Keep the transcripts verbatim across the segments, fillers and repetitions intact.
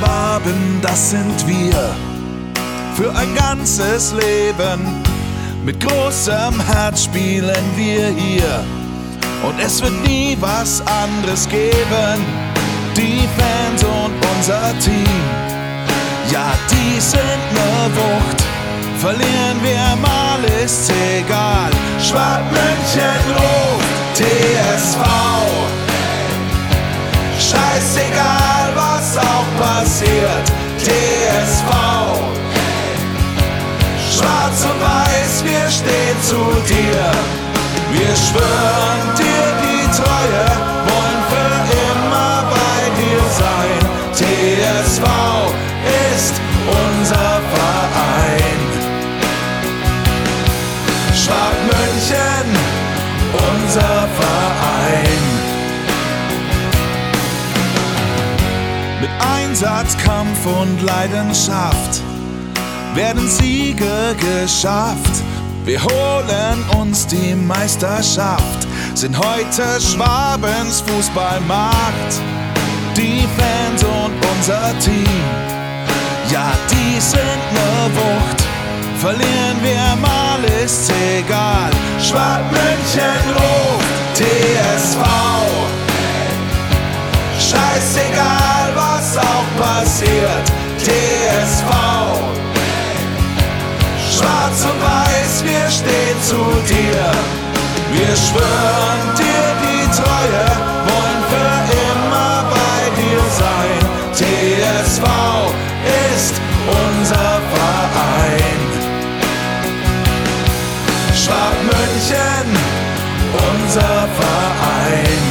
Schwaben, das sind wir. Für ein ganzes Leben, mit großem Herz spielen wir hier. Und es wird nie was anderes geben. Die Fans und unser Team, ja, die sind ne Wucht. Verlieren wir mal, ist's egal. Schwab-München ruft T S V. Scheißegal, was auch passiert, T S V. Schwarz und weiß, wir stehen zu dir. Wir schwören dir die Treue, wollen für immer bei dir sein. T S V ist unser Verein. Schwab-München, unser Verein. Mit Einsatz, Kampf und Leidenschaft werden Siege geschafft. Wir holen uns die Meisterschaft, sind heute Schwabens Fußballmacht. Die Fans und unser Team, ja, die sind ne Wucht. Verlieren wir mal, ist's egal. Schwab-München ruft T S V. Scheißegal, was auch passiert, T S V. Schwarz und weiß, wir stehen zu dir. Wir schwören dir die Treue, wollen für immer bei dir sein. T S V ist unser Verein. Schwab-München, unser Verein.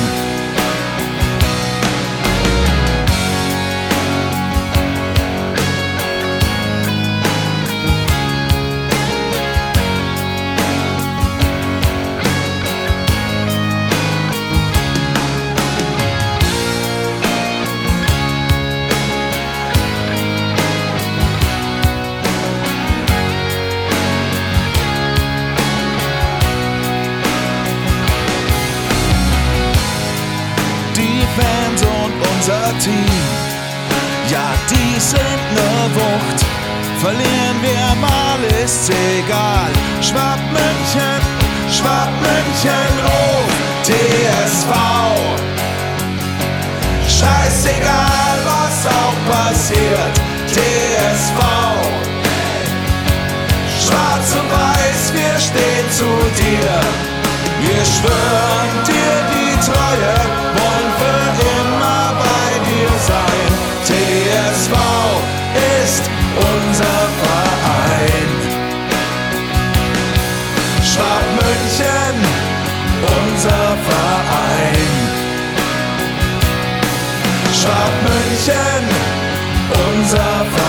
Fans und unser Team, ja, die sind ne Wucht. Verlieren wir mal, ist's egal. Schwab-München, Schwab-München ruft T S V. Scheißegal, was auch passiert, T S V. Schwarz und weiß, wir stehen zu dir. Wir schwören dir die Treue, wollen für immer bei dir sein. T S V ist unser Verein. Schwab-München, unser Verein. Schwab-München, unser Verein.